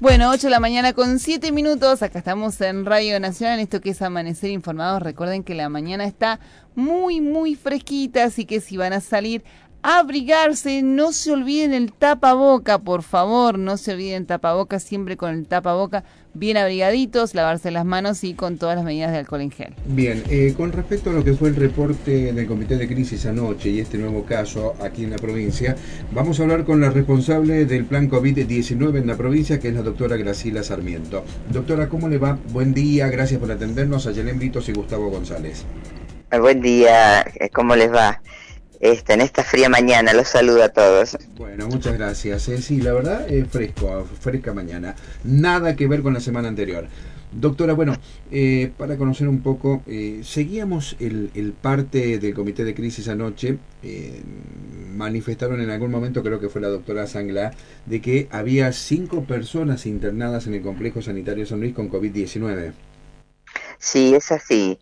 Bueno, 8 de la mañana con 7 minutos, acá estamos en Radio Nacional, en esto que es Amanecer Informados. Recuerden que la mañana está muy fresquita, así que si van a salir a abrigarse, no se olviden el tapaboca, por favor, no se olviden el tapaboca, siempre con el tapaboca bien abrigaditos, lavarse las manos y con todas las medidas de alcohol en gel. Bien, con respecto a lo que fue el reporte del Comité de Crisis anoche y este nuevo caso aquí en la provincia, vamos a hablar con la responsable del plan COVID-19 en la provincia, que es la doctora Graciela Sarmiento. Doctora, ¿cómo le va? Buen día, gracias por atendernos a Yelén Britos y Gustavo González. Buen día, ¿cómo les va? En esta fría mañana, los saludo a todos. Bueno, muchas gracias. Sí, la verdad, fresca mañana. Nada que ver con la semana anterior. Doctora, bueno, para conocer un poco, seguíamos el parte del Comité de Crisis anoche. Manifestaron en algún momento, creo que fue la doctora Sangla, de que había 5 personas internadas en el complejo sanitario San Luis con COVID-19. Sí, es así.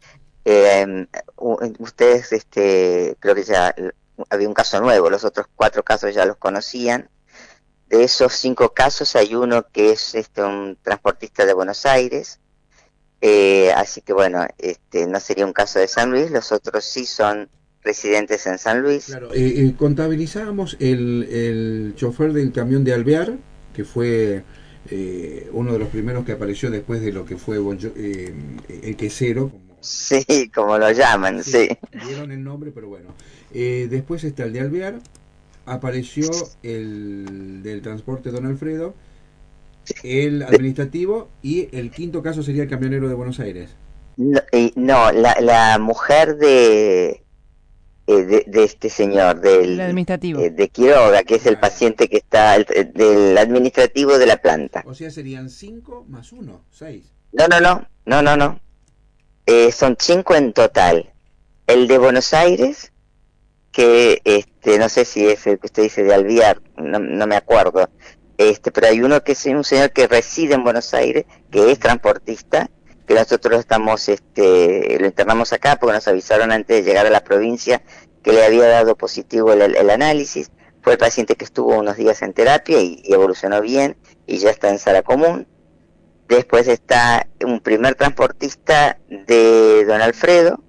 Ustedes, creo que ya había un caso nuevo, los otros 4 casos ya los conocían. De esos 5 casos hay uno que es un transportista de Buenos Aires, así que bueno, no sería un caso de San Luis, los otros sí son residentes en San Luis. Claro, contabilizábamos el chofer del camión de Alvear, que fue uno de los primeros que apareció después de lo que fue el quesero. Sí, como lo llaman, sí. Dieron el nombre, pero bueno. Después está el de Alvear, apareció el del transporte Don Alfredo, el administrativo, y el 5.º caso sería el camionero de Buenos Aires. No, la mujer de este señor, del administrativo. De Quiroga, que es el paciente que está, del administrativo de la planta. O sea, serían 5 más 1, 6. No. Son 5 en total. El de Buenos Aires, que no sé si es el que usted dice de Alvear, no me acuerdo. Pero hay uno que es un señor que reside en Buenos Aires, que es transportista, que nosotros estamos, lo internamos acá porque nos avisaron antes de llegar a la provincia que le había dado positivo el análisis. Fue el paciente que estuvo unos días en terapia y evolucionó bien y ya está en sala común. Después está un primer transportista de Don Alfredo,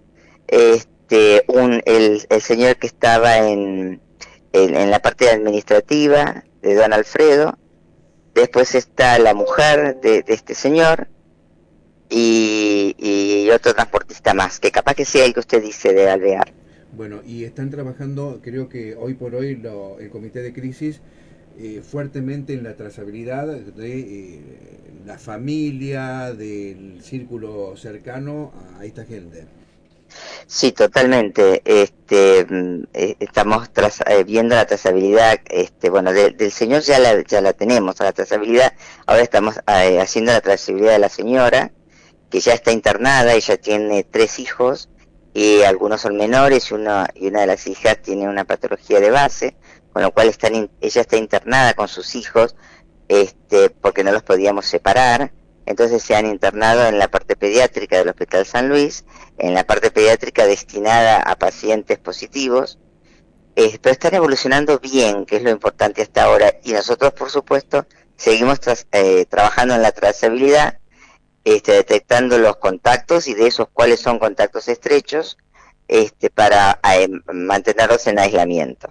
el señor que estaba en la parte administrativa de Don Alfredo. Después está la mujer de este señor y otro transportista más, que capaz que sea el que usted dice de Alvear. Bueno, y están trabajando, creo que hoy por hoy el Comité de Crisis fuertemente en la trazabilidad de la familia, del círculo cercano a esta gente. Sí, totalmente. Estamos viendo la trazabilidad, del señor ya la tenemos, la trazabilidad. Ahora estamos haciendo la trazabilidad de la señora, que ya está internada. Ella tiene 3 hijos y algunos son menores y una de las hijas tiene una patología de base, con lo cual ella está internada con sus hijos, porque no los podíamos separar. Entonces se han internado en la parte pediátrica del Hospital San Luis, en la parte pediátrica destinada a pacientes positivos, pero están evolucionando bien, que es lo importante hasta ahora, y nosotros, por supuesto, seguimos trabajando en la trazabilidad, detectando los contactos y de esos cuáles son contactos estrechos, para mantenerlos en aislamiento.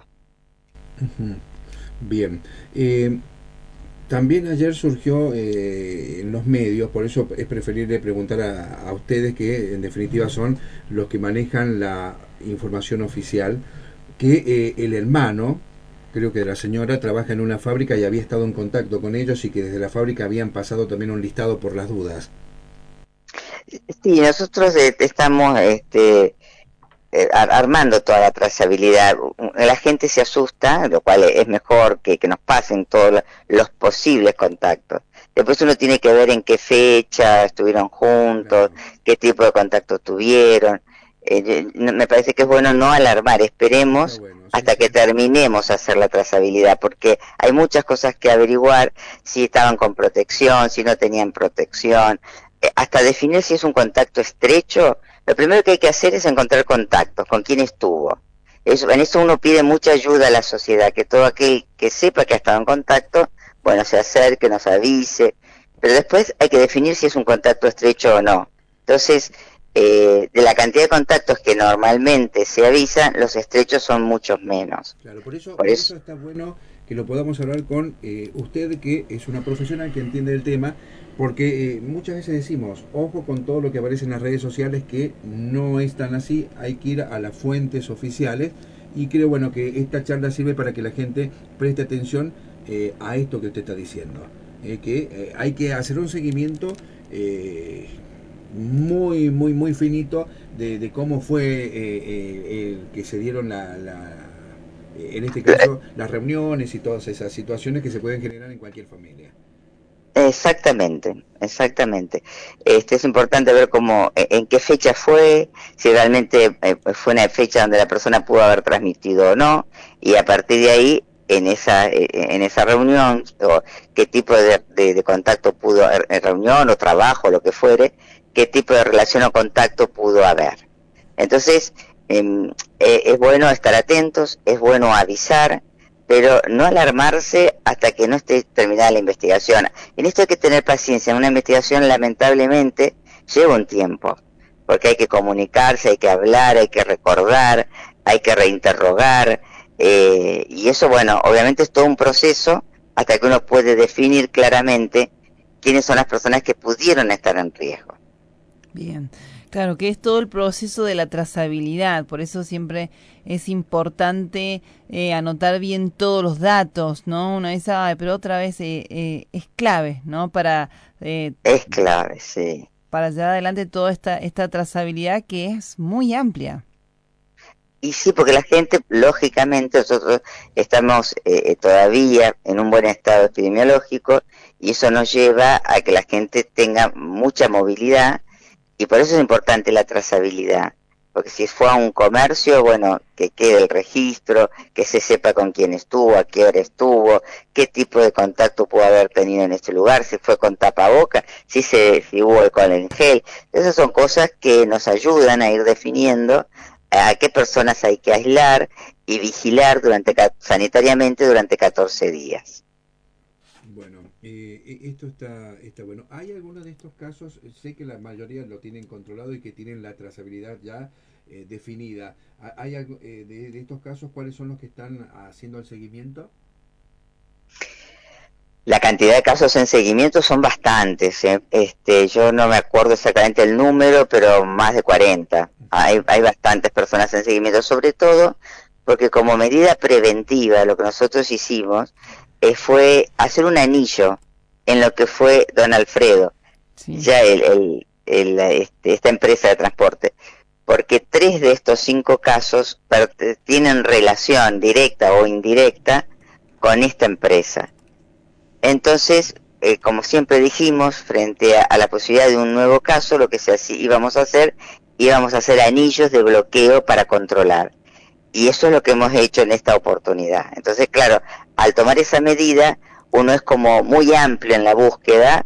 Bien. También ayer surgió en los medios, por eso es preferible preguntar a ustedes, que en definitiva son los que manejan la información oficial, que el hermano, creo que de la señora, trabaja en una fábrica y había estado en contacto con ellos y que desde la fábrica habían pasado también un listado por las dudas. Sí, nosotros estamos armando toda la trazabilidad. La gente se asusta, lo cual es mejor que nos pasen todos los posibles contactos. Después uno tiene que ver en qué fecha estuvieron juntos, qué tipo de contacto tuvieron. Me parece que es bueno no alarmar, esperemos hasta que terminemos a hacer la trazabilidad, porque hay muchas cosas que averiguar, si estaban con protección, si no tenían protección, hasta definir si es un contacto estrecho. Lo primero que hay que hacer es encontrar contactos, con quién estuvo. En eso uno pide mucha ayuda a la sociedad, que todo aquel que sepa que ha estado en contacto bueno, se acerque, nos avise, pero después hay que definir si es un contacto estrecho o no. Entonces, de la cantidad de contactos que normalmente se avisan, los estrechos son muchos menos. Claro, por eso está bueno que lo podamos hablar con usted, que es una profesional que entiende el tema, porque muchas veces decimos, ojo con todo lo que aparece en las redes sociales, que no es tan así, hay que ir a las fuentes oficiales, y creo, bueno, que esta charla sirve para que la gente preste atención a esto que usted está diciendo, que hay que hacer un seguimiento muy finito de cómo fue el que se dieron en este caso las reuniones y todas esas situaciones que se pueden generar en cualquier familia. Exactamente. Es importante ver cómo, en qué fecha fue, si realmente fue una fecha donde la persona pudo haber transmitido o no, y a partir de ahí, en esa reunión, o qué tipo de contacto pudo haber, reunión o trabajo, lo que fuere, qué tipo de relación o contacto pudo haber. Entonces, es bueno estar atentos, es bueno avisar, pero no alarmarse hasta que no esté terminada la investigación. En esto hay que tener paciencia. Una investigación, lamentablemente, lleva un tiempo, porque hay que comunicarse, hay que hablar, hay que recordar, hay que reinterrogar, y eso, bueno, obviamente es todo un proceso hasta que uno puede definir claramente quiénes son las personas que pudieron estar en riesgo. Bien, claro, que es todo el proceso de la trazabilidad, por eso siempre es importante anotar bien todos los datos, ¿no? Una vez, pero otra vez es clave, ¿no? Es clave, sí. Para llevar adelante toda esta trazabilidad que es muy amplia. Y sí, porque la gente, lógicamente, nosotros estamos todavía en un buen estado epidemiológico, y eso nos lleva a que la gente tenga mucha movilidad, y por eso es importante la trazabilidad, porque si fue a un comercio, bueno, que quede el registro, que se sepa con quién estuvo, a qué hora estuvo, qué tipo de contacto pudo haber tenido en este lugar, si fue con tapaboca, si hubo alcohol en gel. Esas son cosas que nos ayudan a ir definiendo a qué personas hay que aislar y vigilar sanitariamente durante 14 días. Bueno, esto está bueno. ¿Hay algunos de estos casos? Sé que la mayoría lo tienen controlado y que tienen la trazabilidad ya definida. ¿Hay de estos casos, cuáles son los que están haciendo el seguimiento? La cantidad de casos en seguimiento son bastantes. Yo no me acuerdo exactamente el número, pero más de 40. Hay bastantes personas en seguimiento, sobre todo porque como medida preventiva lo que nosotros hicimos fue hacer un anillo en lo que fue Don Alfredo, sí. Ya esta empresa de transporte, porque 3 de estos 5 casos tienen relación directa o indirecta con esta empresa. Entonces, como siempre dijimos, frente a la posibilidad de un nuevo caso, lo que íbamos a hacer anillos de bloqueo para controlar. Y eso es lo que hemos hecho en esta oportunidad. Entonces, claro, al tomar esa medida, uno es como muy amplio en la búsqueda,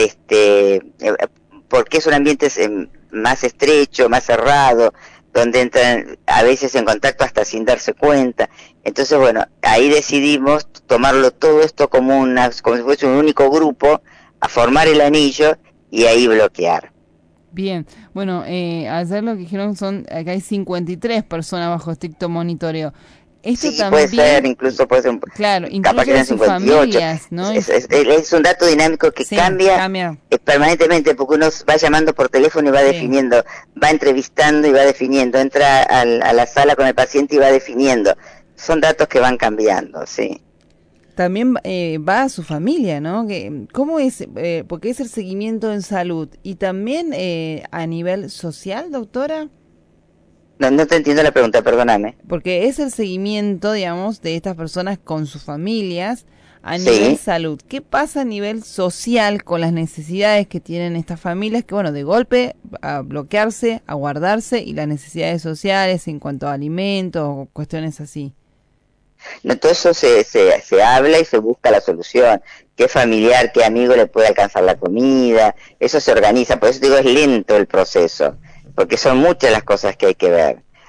porque es un ambiente más estrecho, más cerrado, donde entran a veces en contacto hasta sin darse cuenta. Entonces, bueno, ahí decidimos tomarlo todo esto como si fuese un único grupo, a formar el anillo y ahí bloquear. Bien, bueno, ayer lo que dijeron acá hay 53 personas bajo estricto monitoreo. Esto sí, también, puede ser, incluso puede ser, claro, capaz que eran 58. Familias, ¿no? Es un dato dinámico que cambia permanentemente, porque uno va llamando por teléfono y va definiendo, va entrevistando y va definiendo, entra a la sala con el paciente y va definiendo. Son datos que van cambiando, sí. También va a su familia, ¿no? ¿Cómo es? Porque es el seguimiento en salud y también a nivel social, doctora. No te entiendo la pregunta, perdóname. Porque es el seguimiento, digamos, de estas personas con sus familias a nivel salud. ¿Qué pasa a nivel social con las necesidades que tienen estas familias? Que, bueno, de golpe a bloquearse, a guardarse, y las necesidades sociales en cuanto a alimentos o cuestiones así. No, todo eso se habla y se busca la solución. ¿Qué familiar, qué amigo le puede alcanzar la comida? Eso se organiza, por eso digo, es lento el proceso, porque son muchas las cosas que hay que ver.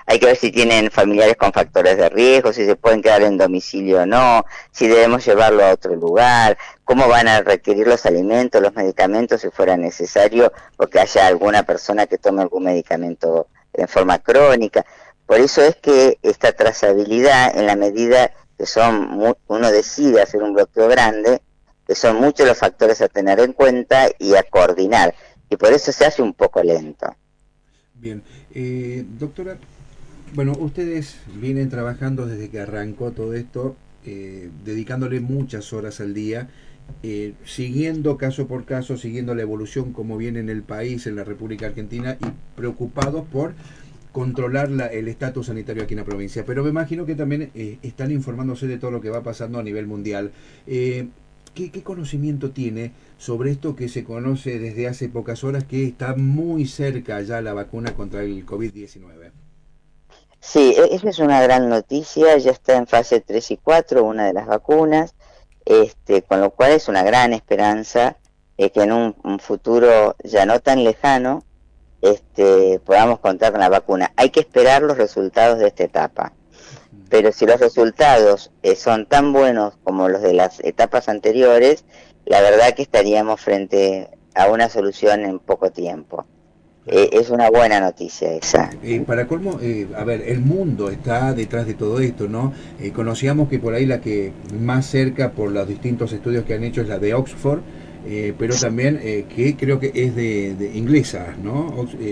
hay que ver si tienen familiares con factores de riesgo, si se pueden quedar en domicilio o no, si debemos llevarlo a otro lugar, cómo van a requerir los alimentos, los medicamentos si fuera necesario, o que haya alguna persona que tome algún medicamento en forma crónica. Por eso es que esta trazabilidad, en la medida que uno decide hacer un bloqueo grande, que son muchos los factores a tener en cuenta y a coordinar, y por eso se hace un poco lento. Bien, doctora, bueno, ustedes vienen trabajando desde que arrancó todo esto, dedicándole muchas horas al día, siguiendo caso por caso, siguiendo la evolución como viene en el país, en la República Argentina, y preocupados por controlar el estatus sanitario aquí en la provincia. Pero me imagino que también están informándose de todo lo que va pasando a nivel mundial. ¿Qué conocimiento tiene sobre esto que se conoce desde hace pocas horas, que está muy cerca ya la vacuna contra el COVID-19? Sí, esa es una gran noticia, ya está en fase 3 y 4 una de las vacunas, con lo cual es una gran esperanza que en un futuro ya no tan lejano podamos contar con la vacuna. Hay que esperar los resultados de esta etapa, pero si los resultados son tan buenos como los de las etapas anteriores, la verdad que estaríamos frente a una solución en poco tiempo. Es una buena noticia esa. Para colmo, a ver, el mundo está detrás de todo esto, ¿no? Conocíamos que por ahí la que más cerca, por los distintos estudios que han hecho, es la de Oxford, pero también que creo que es de inglesa, ¿no?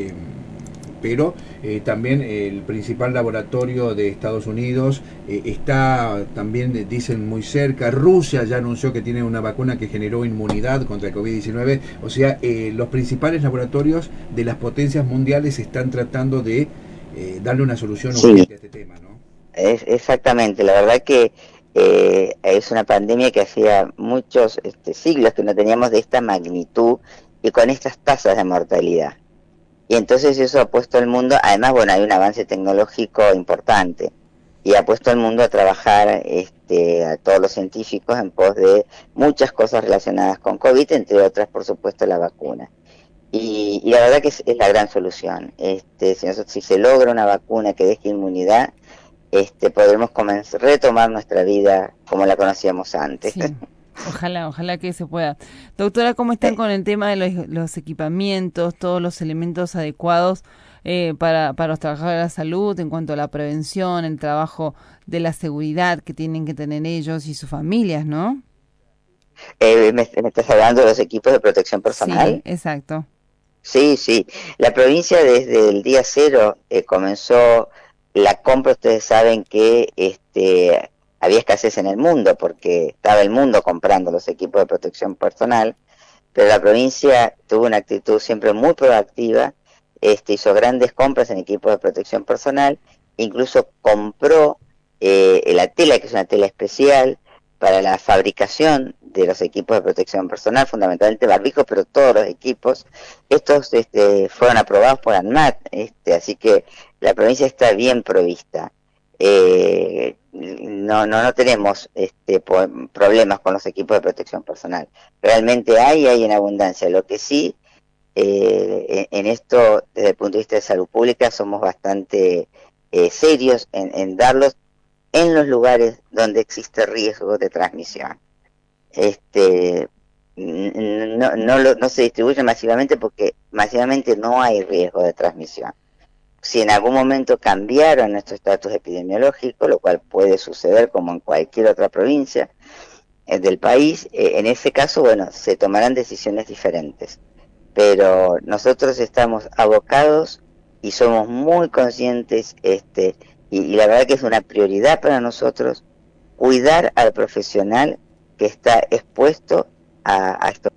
Pero también el principal laboratorio de Estados Unidos está también, dicen, muy cerca. Rusia ya anunció que tiene una vacuna que generó inmunidad contra el COVID-19. O sea, los principales laboratorios de las potencias mundiales están tratando de darle una solución urgente a este tema, ¿no? Exactamente, la verdad que es una pandemia que hacía muchos siglos que no teníamos de esta magnitud y con estas tasas de mortalidad. Y entonces eso ha puesto al mundo, además, bueno, hay un avance tecnológico importante, y ha puesto al mundo a trabajar, a todos los científicos, en pos de muchas cosas relacionadas con COVID, entre otras, por supuesto, la vacuna. Y la verdad que es la gran solución. Si se logra una vacuna que deje inmunidad, podremos retomar nuestra vida como la conocíamos antes. Sí. Ojalá que se pueda. Doctora, ¿cómo están con el tema de los equipamientos, todos los elementos adecuados para los trabajadores de la salud en cuanto a la prevención, el trabajo de la seguridad que tienen que tener ellos y sus familias, ¿no? ¿Me estás hablando de los equipos de protección personal? Sí, exacto. Sí. La provincia desde el día cero comenzó la compra. Ustedes saben que había escasez en el mundo porque estaba el mundo comprando los equipos de protección personal, pero la provincia tuvo una actitud siempre muy proactiva, hizo grandes compras en equipos de protección personal, incluso compró la tela, que es una tela especial para la fabricación de los equipos de protección personal, fundamentalmente barbijos, pero todos los equipos. Estos fueron aprobados por ANMAT, así que la provincia está bien provista. No tenemos problemas con los equipos de protección personal. Realmente hay en abundancia. Lo que sí, en esto, desde el punto de vista de salud pública, somos bastante serios en darlos en los lugares donde existe riesgo de transmisión. No se distribuyen masivamente porque masivamente no hay riesgo de transmisión. Si en algún momento cambiaron nuestro estatus epidemiológico, lo cual puede suceder como en cualquier otra provincia del país, en ese caso, bueno, se tomarán decisiones diferentes. Pero nosotros estamos abocados y somos muy conscientes, y la verdad que es una prioridad para nosotros cuidar al profesional que está expuesto a estos